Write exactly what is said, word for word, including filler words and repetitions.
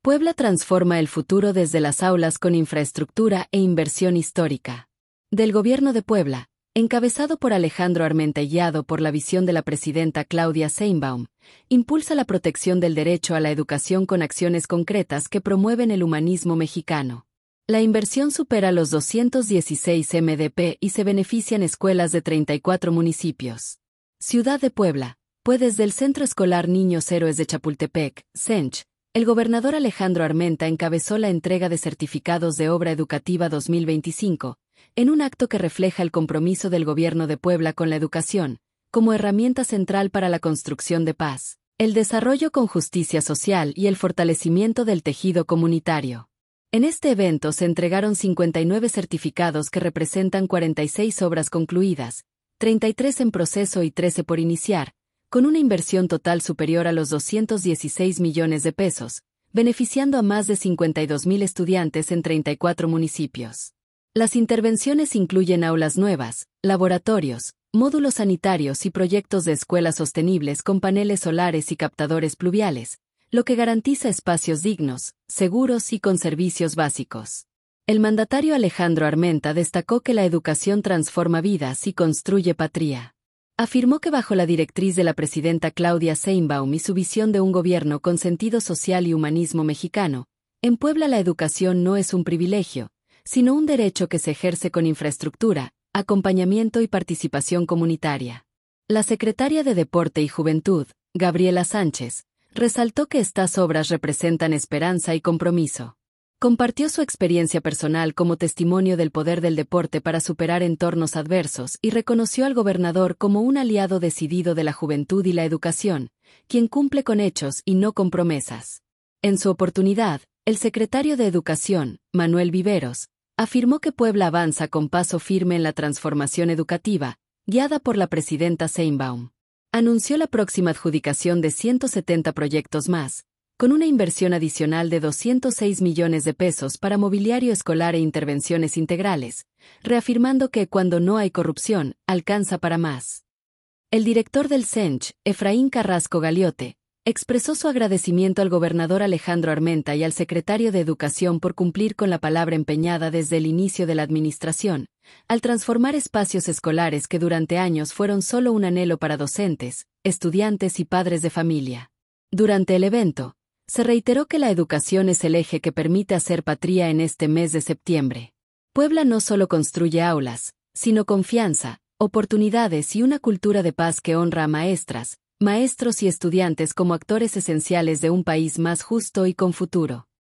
Puebla transforma el futuro desde las aulas con infraestructura e inversión histórica. Del Gobierno de Puebla, encabezado por Alejandro Armenta y guiado por la visión de la presidenta Claudia Sheinbaum, impulsa la protección del derecho a la educación con acciones concretas que promueven el humanismo mexicano. La inversión supera los doscientos dieciséis millones de pesos y se benefician escuelas de treinta y cuatro municipios. Ciudad de Puebla, pues desde el Centro Escolar Niños Héroes de Chapultepec, CENCH, el gobernador Alejandro Armenta encabezó la entrega de certificados de obra educativa dos mil veinticinco, en un acto que refleja el compromiso del gobierno de Puebla con la educación, como herramienta central para la construcción de paz, el desarrollo con justicia social y el fortalecimiento del tejido comunitario. En este evento se entregaron cincuenta y nueve certificados que representan cuarenta y seis obras concluidas, treinta y tres en proceso y trece por iniciar, con una inversión total superior a los doscientos dieciséis millones de pesos, beneficiando a más de cincuenta y dos mil estudiantes en treinta y cuatro municipios. Las intervenciones incluyen aulas nuevas, laboratorios, módulos sanitarios y proyectos de escuelas sostenibles con paneles solares y captadores pluviales, lo que garantiza espacios dignos, seguros y con servicios básicos. El mandatario Alejandro Armenta destacó que la educación transforma vidas y construye patria. Afirmó que bajo la directriz de la presidenta Claudia Sheinbaum y su visión de un gobierno con sentido social y humanismo mexicano, en Puebla la educación no es un privilegio, sino un derecho que se ejerce con infraestructura, acompañamiento y participación comunitaria. La secretaria de Deporte y Juventud, Gabriela Sánchez, resaltó que estas obras representan esperanza y compromiso. Compartió su experiencia personal como testimonio del poder del deporte para superar entornos adversos y reconoció al gobernador como un aliado decidido de la juventud y la educación, quien cumple con hechos y no con promesas. En su oportunidad, el secretario de Educación, Manuel Viveros, afirmó que Puebla avanza con paso firme en la transformación educativa, guiada por la presidenta Sheinbaum. Anunció la próxima adjudicación de ciento setenta proyectos más, con una inversión adicional de doscientos seis millones de pesos para mobiliario escolar e intervenciones integrales, reafirmando que cuando no hay corrupción, alcanza para más. El director del CENCH, Efraín Carrasco Galiote, expresó su agradecimiento al gobernador Alejandro Armenta y al secretario de Educación por cumplir con la palabra empeñada desde el inicio de la administración, al transformar espacios escolares que durante años fueron solo un anhelo para docentes, estudiantes y padres de familia. Durante el evento, se reiteró que la educación es el eje que permite hacer patria en este mes de septiembre. Puebla no solo construye aulas, sino confianza, oportunidades y una cultura de paz que honra a maestras, maestros y estudiantes como actores esenciales de un país más justo y con futuro.